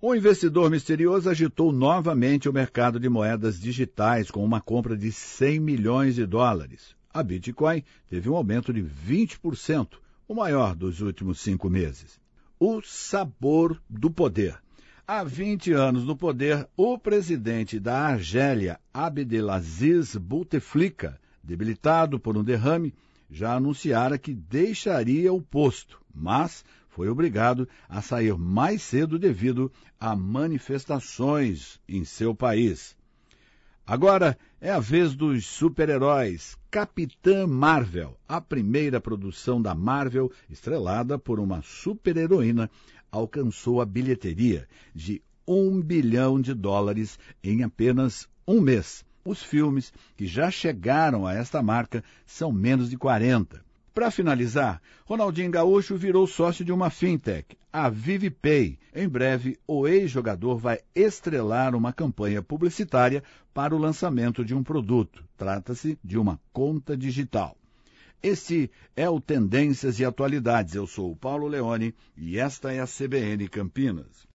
O investidor misterioso agitou novamente o mercado de moedas digitais com uma compra de 100 milhões de dólares. A Bitcoin teve um aumento de 20%, o maior dos últimos 5 meses. O sabor do poder. Há 20 anos no poder, o presidente da Argélia, Abdelaziz Bouteflika, debilitado por um derrame, já anunciara que deixaria o posto, mas foi obrigado a sair mais cedo devido a manifestações em seu país. Agora é a vez dos super-heróis. Capitã Marvel, a primeira produção da Marvel, estrelada por uma super-heroína, alcançou a bilheteria de $1 bilhão em apenas um mês. Os filmes que já chegaram a esta marca são menos de 40. Para finalizar, Ronaldinho Gaúcho virou sócio de uma fintech, a ViviPay. Em breve, o ex-jogador vai estrelar uma campanha publicitária para o lançamento de um produto. Trata-se de uma conta digital. Este é o Tendências e Atualidades. Eu sou o Paulo Leone e esta é a CBN Campinas.